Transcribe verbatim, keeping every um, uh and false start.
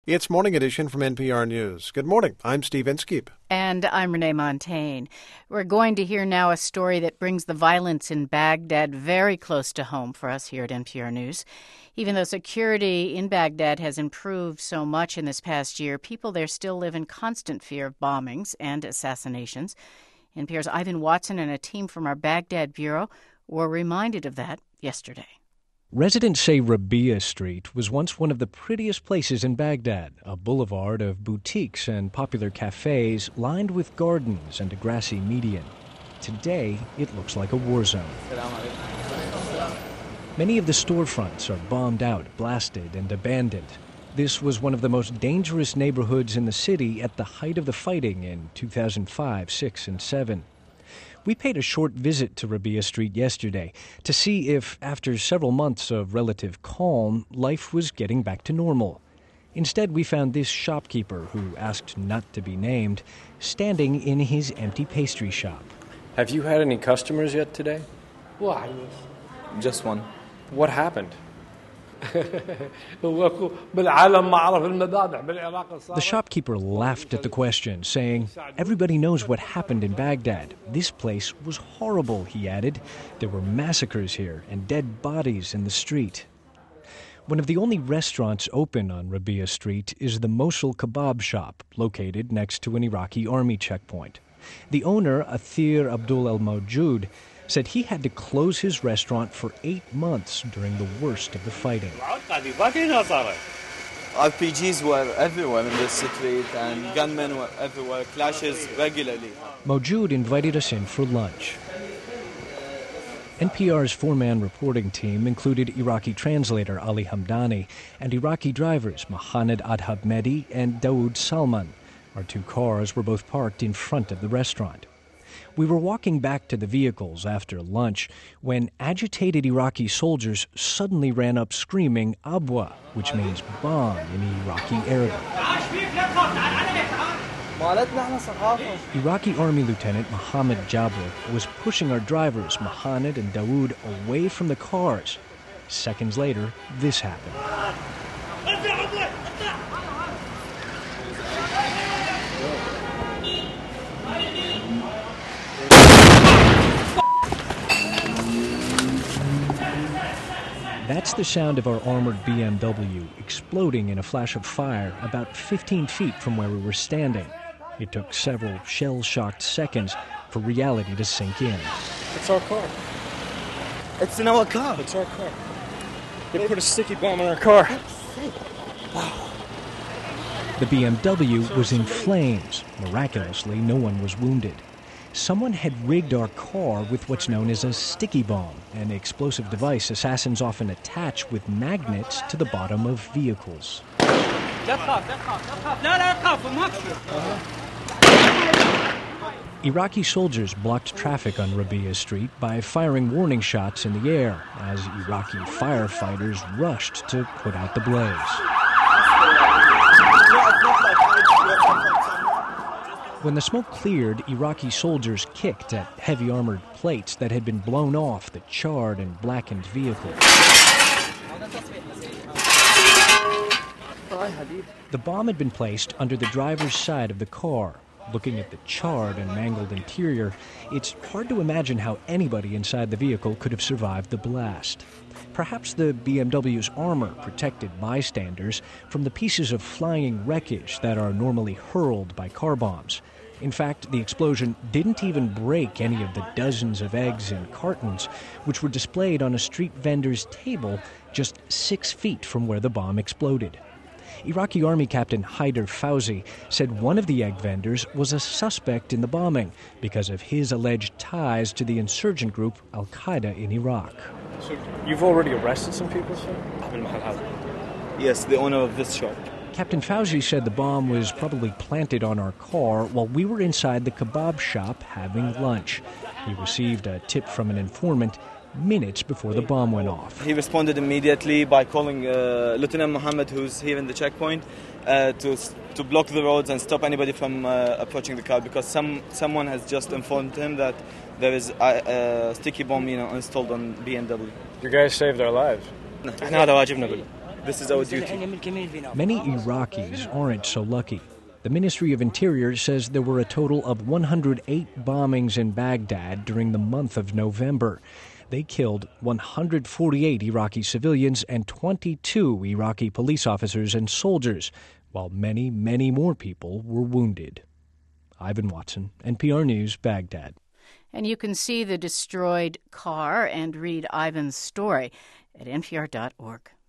It's Morning Edition from N P R News. Good morning. I'm Steve Inskeep. And I'm Renee Montagne. We're going to hear now a story that brings the violence in Baghdad very close to home for us here at N P R News. Even though security in Baghdad has improved so much in this past year, people there still live in constant fear of bombings and assassinations. N P R's Ivan Watson and a team from our Baghdad bureau were reminded of that yesterday. Residents say Rabia Street was once one of the prettiest places in Baghdad, a boulevard of boutiques and popular cafes lined with gardens and a grassy median. Today, it looks like a war zone. Many of the storefronts are bombed out, blasted, and abandoned. This was one of the most dangerous neighborhoods in the city at the height of the fighting in two thousand five, six, and seven. We paid a short visit to Rabia Street yesterday to see if, after several months of relative calm, life was getting back to normal. Instead, we found this shopkeeper, who asked not to be named, standing in his empty pastry shop. Have you had any customers yet today? Just one. What happened? The shopkeeper laughed at the question, saying, "Everybody knows what happened in Baghdad. This place was horrible," he added. "There were massacres here and dead bodies in the street." One of the only restaurants open on Rabia Street is the Mosul Kebab Shop, located next to an Iraqi army checkpoint. The owner, Athir Abdul El Mawjoud, said he had to close his restaurant for eight months during the worst of the fighting. R P Gs were everywhere in the street and gunmen were everywhere, clashes regularly. Mawjoud invited us in for lunch. N P R's four-man reporting team included Iraqi translator Ali Hamdani and Iraqi drivers Mohanad Adhab Mehdi and Dawood Salman. Our two cars were both parked in front of the restaurant. We were walking back to the vehicles after lunch when agitated Iraqi soldiers suddenly ran up screaming Abwa, which means bomb in Iraqi Arabic. Iraqi Army Lieutenant Mohammed Jabr was pushing our drivers, Mohanad and Dawood, away from the cars. Seconds later, this happened. That's the sound of our armored B M W exploding in a flash of fire about fifteen feet from where we were standing. It took several shell-shocked seconds for reality to sink in. It's our car. It's in our car. It's our car. They put a sticky bomb in our car. Wow. The B M W was in flames. Miraculously, no one was wounded. Someone had rigged our car with what's known as a sticky bomb, an explosive device assassins often attach with magnets to the bottom of vehicles. Iraqi soldiers blocked traffic on Rabia Street by firing warning shots in the air as Iraqi firefighters rushed to put out the blaze. When the smoke cleared, Iraqi soldiers kicked at heavy armored plates that had been blown off the charred and blackened vehicle. The bomb had been placed under the driver's side of the car. Looking at the charred and mangled interior, it's hard to imagine how anybody inside the vehicle could have survived the blast. Perhaps the B M W's armor protected bystanders from the pieces of flying wreckage that are normally hurled by car bombs. In fact, the explosion didn't even break any of the dozens of eggs in cartons, which were displayed on a street vendor's table just six feet from where the bomb exploded. Iraqi Army Captain Haider Fauzi said one of the egg vendors was a suspect in the bombing because of his alleged ties to the insurgent group Al-Qaeda in Iraq. So you've already arrested some people, sir? Yes, the owner of this shop. Captain Fauzi said the bomb was probably planted on our car while we were inside the kebab shop having lunch. He received a tip from an informant minutes before the bomb went off. He responded immediately by calling uh, Lieutenant Mohammed, who's here in the checkpoint, uh, to to block the roads and stop anybody from uh, approaching the car because some someone has just informed him that there is a, a sticky bomb, you know, installed on B M W. You guys saved our lives. احنا هذا واجبنا بالله. this is our duty. Many Iraqis aren't so lucky. The Ministry of Interior says there were a total of one hundred eight bombings in Baghdad during the month of November. They killed one hundred forty-eight Iraqi civilians and twenty-two Iraqi police officers and soldiers, while many, many more people were wounded. Ivan Watson, N P R News, Baghdad. And you can see the destroyed car and read Ivan's story at N P R dot org.